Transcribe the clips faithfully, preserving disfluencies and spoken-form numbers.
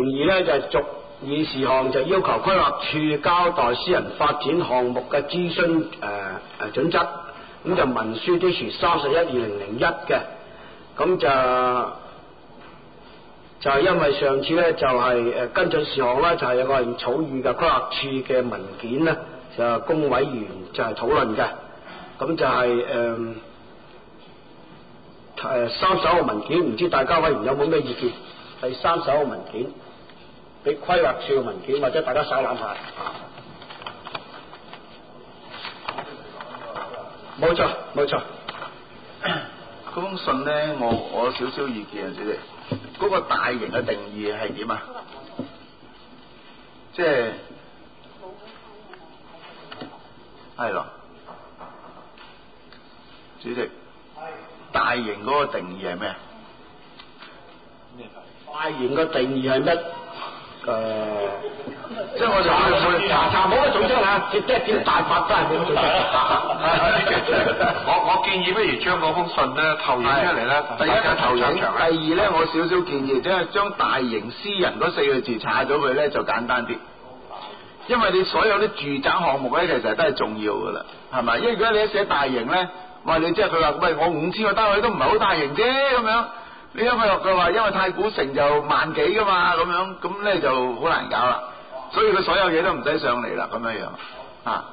議咧就係逐議事項，就要求規劃處交代私人發展項目嘅諮詢誒誒準則，咁就文書 D 三十一二零零一嘅，咁就就係因為上次咧就係誒跟進事項咧就係有個草擬嘅規劃處嘅文件咧，就供委員就係討論嘅，咁就係誒誒三手嘅文件，唔知大家委員有冇咩意見？第三手嘅文件，俾規劃處嘅文件，或者大家手攬下。冇錯，冇錯。 嗰封信咧，我我有少少意見啊，主席。嗰、那個大型嘅定義係點啊？即係係咯，主席。大型嗰個定義係咩啊？ 大型嘅定義係咩？誒、呃， 即係我哋會唔會查查冇乜組織啊？即係點大法都係冇乜組織。 我我建議不如將嗰封信咧投影出嚟咧， 第一個投影，第二咧我少少建議，即係將大型私人嗰四個字查咗佢咧就簡單啲，因為你所有啲住宅項目咧其實都係重要噶啦，係咪？因為如果你一寫大型咧，話你即係佢話喂我五千個單位都唔係好大型啫咁樣。你因為佢話因為太古城就萬幾噶嘛咁樣，咁咧就好難搞啦，所以佢所有嘢都唔使上嚟啦咁樣樣啊。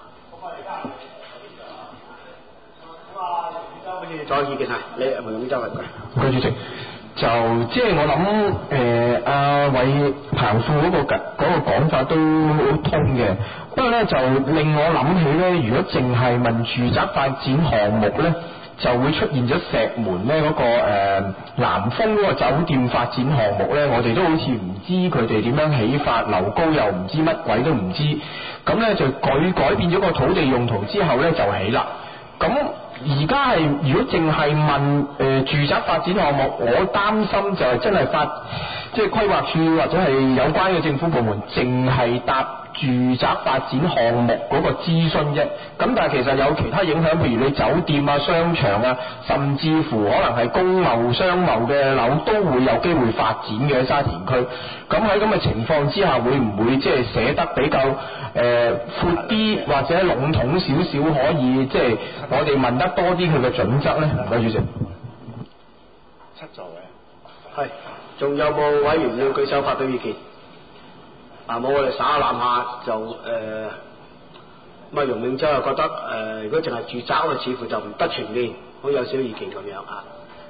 再有意見係你黃永洲嚟嘅。 謝主席，就即係我諗誒阿韋彭富嗰、那個嗰、那個講法都好通嘅，不過咧就令我諗起咧，如果淨係問住宅發展項目咧，就會出現咗石門咧嗰、那個誒、呃、南豐嗰個酒店發展項目咧，我哋都好似唔知佢哋點樣起法，樓高又唔知乜鬼都唔知，咁咧就改改變咗個土地用途之後咧就起啦。咁而家係如果淨係問誒、呃、住宅發展項目，我擔心就係真係發即係規劃處或者係有關嘅政府部門淨係答住宅發展項目嗰個諮詢啫。咁但係其實有其他影響，譬如你酒店啊、商場啊，甚至乎可能係公貿、商貿嘅樓都會有機會發展嘅喺沙田區。咁喺咁嘅情況之下，會唔會即係寫得比較誒、呃、闊啲，或者籠統少少，可以即係我哋問得多啲佢嘅準則咧？唔該，主席。 七座位。 係，仲有冇委員要舉手發表意見？啊冇，我哋耍下攬下就誒，咁啊容永洲又覺得誒、呃，如果淨係住宅嘅，似乎就唔得全面，好有少意見咁樣啊。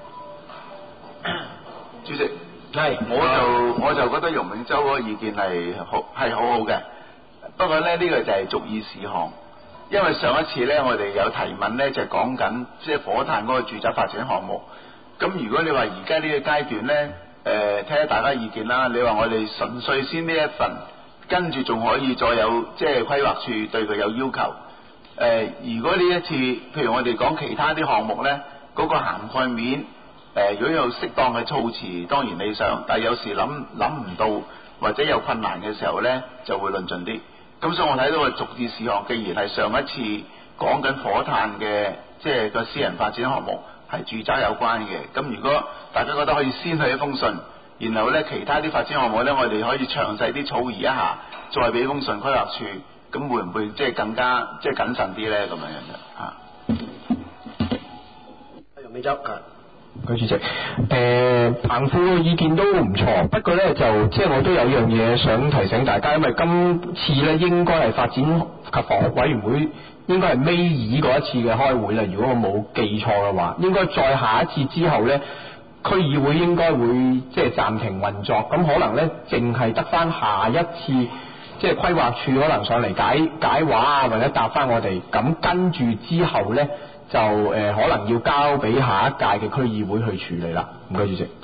主席， 係， 我就我就覺得容永洲嗰個意見係好係好好嘅，不過咧呢、這個就係逐議事項，因為上一次咧我哋有提問咧就講緊即係火炭嗰個住宅發展項目，咁如果你話而家呢個階段咧。誒，睇下大家意見啦。你話我哋純粹先呢一份，跟住仲可以再有即係規劃處對佢有要求。誒、呃，如果呢一次，譬如我哋講其他啲項目呢，嗰、那個涵蓋面，誒、呃，如果有適當嘅措辭，當然理想。但係有時諗諗唔到或者有困難嘅時候呢，就會論盡啲。咁所以我睇到個逐議事項，既然係上一次講緊火炭嘅，即係個私人發展項目。係住宅有關嘅，咁如果大家覺得可以先去一封信，然後咧其他啲發展項目咧，我哋可以詳細啲草擬一下，再俾封信規劃處，咁會唔會即係更加即係謹慎啲咧？咁樣樣嘅啊。 容永洲啊， 佢主席，誒、呃、彭富嘅意見都唔錯，不過咧就即係我都有樣嘢想提醒大家，因為今次咧應該係發展及房屋委員會。應該係尾二嗰一次嘅開會啦，如果我冇記錯嘅話，應該再下一次之後呢，區議會應該會即係暫停運作，咁可能呢，淨係得翻下一次即係規劃處可能上嚟解解話啊，或者答翻我哋，咁跟住之後呢，就誒、呃、可能要交俾下一屆嘅區議會去處理啦。唔該，主席。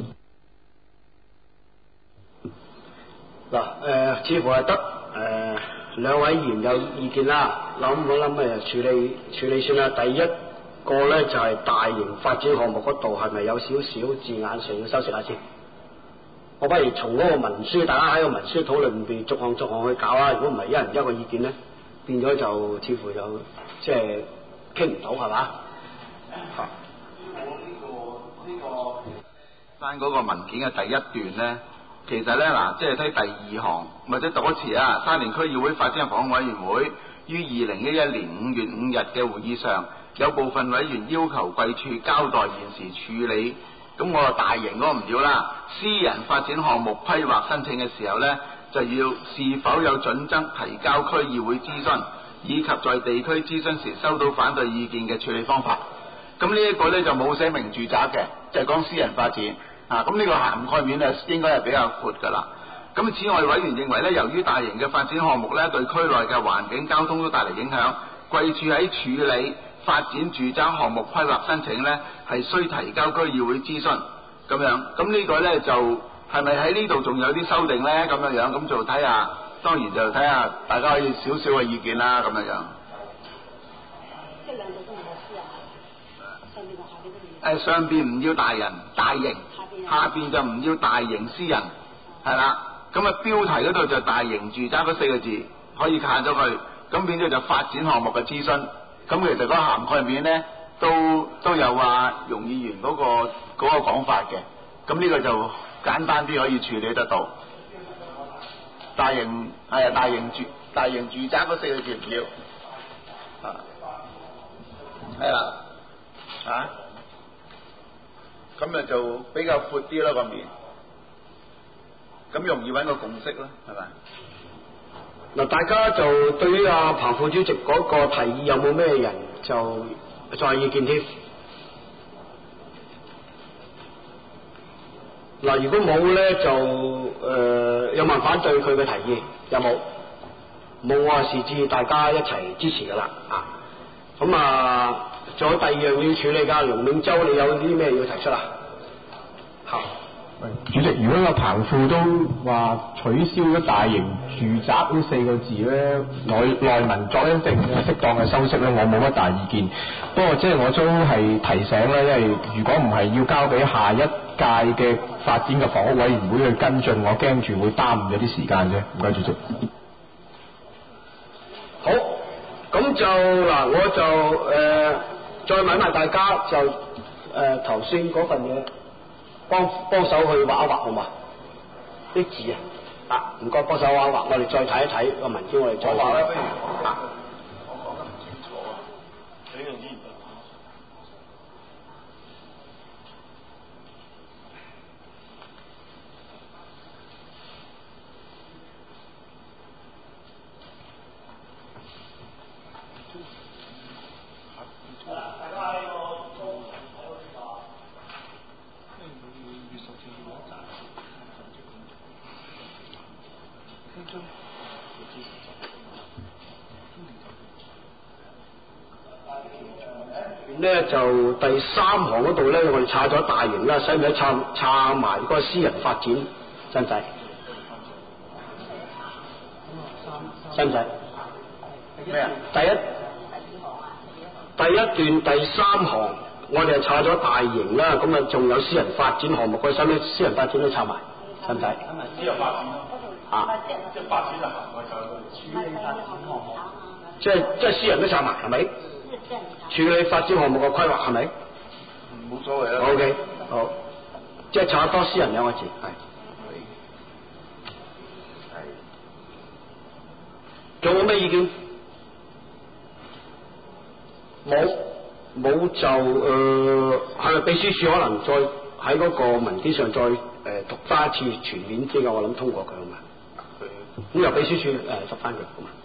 嗱、呃、誒，似乎係得誒。呃兩位議員有意見啦，諗唔諗誒處理處理先啦。第一個咧就係、是、大型發展項目嗰度係咪有少少字眼上要修飾下先？我不如從嗰個文書，大家喺個文書討論入邊逐項逐項去搞啦。如果唔係一人一個意見咧，變咗就似乎就即係傾唔到係嘛？嚇！ 我呢個呢個翻嗰個文件嘅第一段咧， 其實咧嗱，即係睇第二行或者讀一次啊，沙田區議會發展房屋委員會於二零一一年五月五日嘅會議上，有部分委員要求貴處交代現時處理，咁我話大型嗰個唔要啦，私人發展項目規劃申請嘅時候呢，就要是否有準則提交區議會諮詢，以及在地區諮詢時收到反對意見嘅處理方法。咁呢一個呢，就冇寫明住宅嘅，就係講私人發展啊。咁呢個涵蓋面呢，應該係比較闊㗎啦。咁此外，委員認為呢，由於大型嘅發展項目呢，對區內嘅環境交通都帶嚟影響，貴處喺處理發展住宅項目規劃申請呢，係需提交區議會諮詢咁樣。咁呢個呢，就係咪喺呢度仲有啲修訂呢？咁樣樣咁就睇下，當然就睇下大家可以少少嘅意見啦。咁樣樣。 即兩度都唔係私人，上邊同下邊都唔要。 誒上邊唔要大人大型，下邊就唔要大型私人，係啦。咁啊標題嗰度就大型住宅嗰四個字可以限咗佢，咁變咗就發展項目嘅諮詢。咁其實嗰個涵蓋面咧都都有話容議員嗰、嗰個嗰、嗰個講法嘅，咁呢個就簡單啲可以處理得到。大型係啊，大型住大型住宅嗰四個字唔要，啊係啦，啊咁啊就比較闊啲啦個面。咁容易揾個共識咯，係咪？ 嗱，大家就對於阿彭副主席嗰個提議有冇咩人就再意見添？嗱，如果冇咧，就誒、呃、有冇人反對佢嘅提議？有冇？冇啊，視之大家一齊支持噶啦啊！咁啊，仲有第二樣要處理㗎，龍永洲你有啲咩要提出啊？嚇！ 主席，如果個彭副都話取消咗大型住宅呢四個字咧，內內文作一定適當嘅修飾咧，我冇乜大意見。不過即係我都係提醒咧，因為如果唔係要交俾下一屆嘅發展嘅房屋委員會去跟進，我驚住會耽誤咗啲時間啫。唔該，主席。 好，咁就嗱，我就誒、呃、再問埋大家就誒頭先嗰份嘢。幫幫手去畫一畫好嘛？啲字啊，啊唔該幫手畫一畫，我哋再睇一睇個文件，我哋再畫啦。不如啊，我講得唔清楚啊，你用啲咧就第三行嗰度咧，我哋拆咗大型啦，使唔使拆拆埋嗰個私人發展？使唔使？使唔使？咩啊？第一第一段第三行，我哋係拆咗大型啦，咁啊仲有私人發展項目，佢使唔使私人發展都拆埋？使唔使？ 私人發展咯。啊。 即係發展就行過就處理發展項目。 即係即係私人都拆埋，係咪？處理發展項目嘅規劃係咪？ 冇所謂啦。 O K，好，即係拆多私人兩個字，係。係。仲有咩意見？冇，冇就誒，係咪秘書處可能再喺嗰個文件上再誒、呃、讀翻一次全面啲嘅？我諗通過佢好嘛？咁由秘書處誒執翻佢好嘛？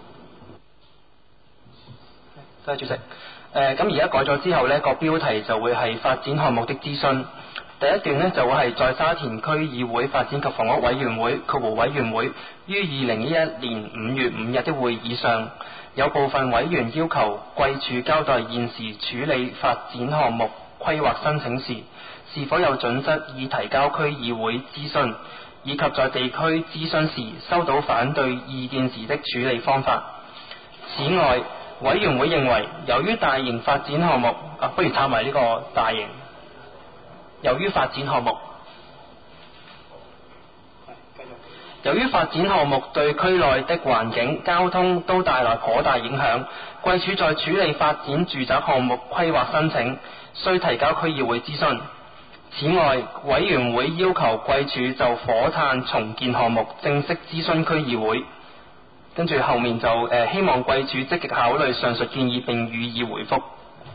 多謝主席。誒咁而家改咗之後呢個標題就會係發展項目的諮詢。第一段呢就會係在沙田區議會發展及房屋委員會括弧委員會於二零一一年五月五日的會議上，有部分委員要求貴處交代現時處理發展項目規劃申請時，是否有準則已提交區議會諮詢，以及在地區諮詢時收到反對意見時的處理方法。此外，委員會認為，由於大型發展項目，啊，不如插埋呢個大型。由於發展項目，由於發展項目對區內的環境、交通都帶來頗大影響，貴處在處理發展住宅項目規劃申請，需提交區議會諮詢。 此外，委員會要求貴署就火炭重建項目正式諮詢區議會，跟住後面就誒、呃、希望貴署積極考慮上述建議並予以回覆。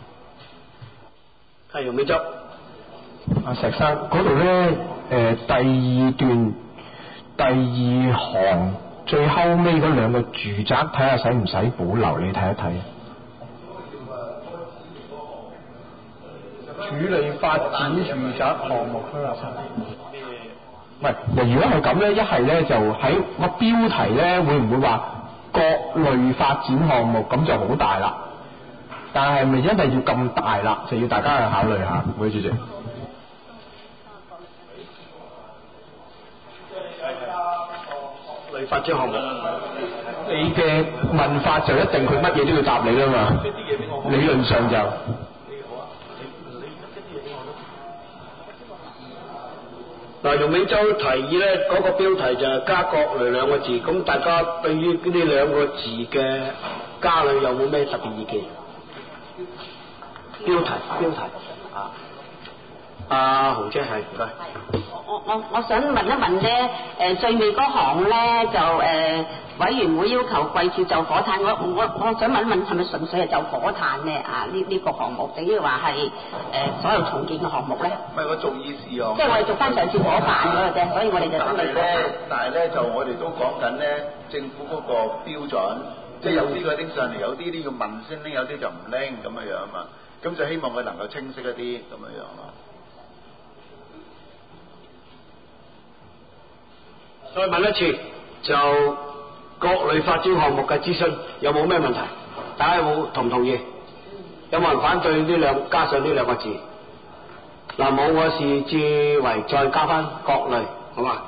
係楊美洲， 阿石生嗰度咧誒第二段第二行最後尾嗰兩個住宅，睇下使唔使保留？你睇一睇。處理發展住宅項目規劃申唔係，如果係咁咧，一係咧就喺個標題咧，會唔會話各類發展項目咁就好大啦？但係咪真係要咁大啦？就要大家去考慮下，唔該主席。 各類發展項目， 你嘅問法就一定佢乜嘢都要答你啦嘛？理論上就。 嗱，容美洲提議咧，嗰、那個標題就係加各類兩個字，咁大家對於呢兩個字嘅加類有冇咩特別意見？標題標題啊，阿紅姐係唔該。 我我我想問一問咧，誒最尾嗰行咧就誒、呃、委員會要求貴署就火炭，我我我想問一問係咪純粹係就火炭咧啊？呢、這、呢個項目，定係話係誒所有重建嘅項目咧？ 唔係我逐意事項。 即係我哋做翻上次火炭嗰個啫，所以我哋就但係咧，但係咧就我哋都講緊咧，政府嗰個標準，即係有啲佢拎上嚟，有啲啲要問先拎，有啲就唔拎咁樣樣啊嘛。咁就希望佢能夠清晰一啲咁樣樣咯。 再問一次，就各類發展項目嘅諮詢有冇咩問題？大家有冇同唔同意？有冇人反對呢兩加上呢兩個字？嗱，冇我視之為再加翻各類，好嘛？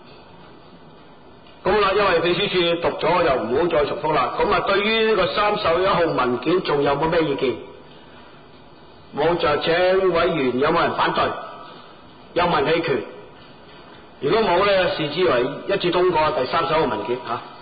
咁啦，因為秘書處讀咗就唔好再重複啦。咁啊，對於呢個三十一號文件仲有冇咩意見？冇，就請委員有冇人反對？有冇人棄權？如果冇咧，視之為一致通過第三十一號文件嚇。